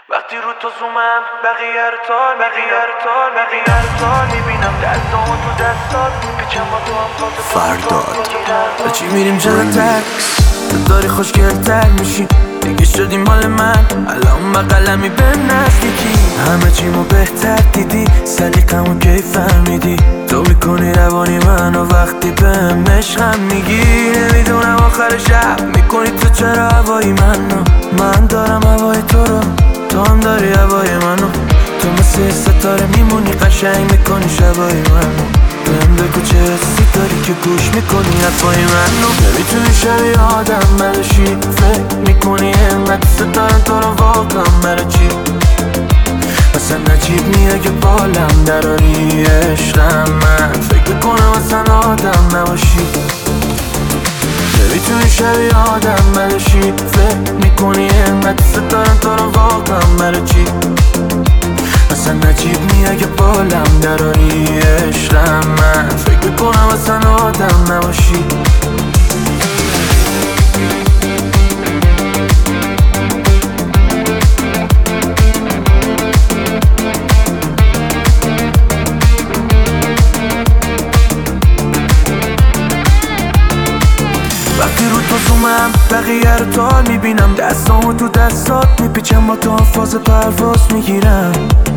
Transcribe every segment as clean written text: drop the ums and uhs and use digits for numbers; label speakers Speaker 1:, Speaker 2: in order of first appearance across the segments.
Speaker 1: وقتی رو تو زومم بقیه رو تال میبینم دستامو تو دستات میپیچم با تو هم
Speaker 2: فرداد چی میریم جلو تکس تو داری خوشگلتر میشی دیگه شدی مال من الان بقلمی به نزدیکی همه چیمو بهتر دیدی سلیقمو کی فهمیدی تو میکنی روانی منو وقتی بهم عشقم میگی نمیدونم آخر شب میکنی تو چرا هوایی من دارم هوای تو رو تو هم داری هوای منو تو مثل ستاره میمونی قشنگ میکنی شبای منو بهم بگو چه حسی داری که گوش میکنی حرفای منو نمیتونی شبیه آدم بشی فکر میکنی اینقدر ستاره تو رو واقعا برای چی اصلا نجیب نیه که بالم دراری عشقم من فکر میکنم اصلا آدم نباشی نمیتونی شبیه آدم بشی فکر میکنی اینقدر ستاره تو رو واقعا برای چی اصلا نجیب نیه که بالم دراری عشقم من فکر میکنم اصلا آدم نباشی وقتی رو تو زومم بقیه رو تال میبینم دستامو تو دستات میپیچم با تو هم فاز پرواز میگیرم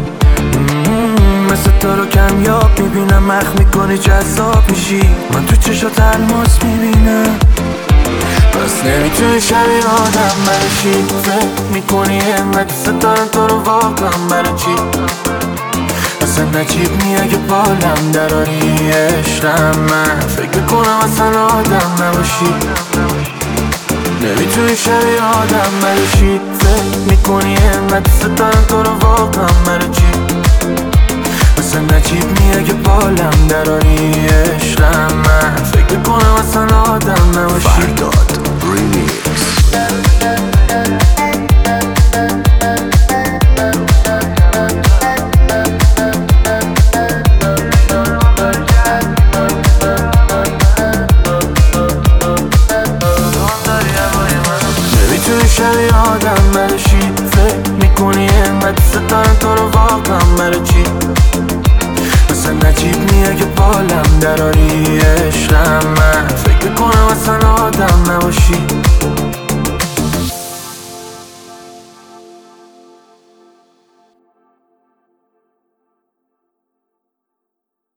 Speaker 2: مثل تو رو کمیاب میبینم مخ میکنی جذاب میشی من تو چشات الماس میبینم پس نمیتونی شبیه آدم بشی فکر میکنی اینقدر ستاره تو رو واقعا برای چی اصلا نجیب نیه که بالم دراری عشقم من فکر میکنم اصلا آدم نباشی نمیتونی شبیه آدم بشی فکر میکنی اینقدر ستاره تو رو واقعا برای چی اصلا نجیب نیه که بالم دراری عشقم من فکر میکنم اصلا آدم نباشی
Speaker 3: فرداد ریمیکس
Speaker 2: نمیتونی شبیه آدم بشی فکر میکنی اینقدر ستاره تو رو واقعا برای چی اصلا نجیب نیه که بالم دراری عشقم من فکر میکنم اصلا آدم نباشی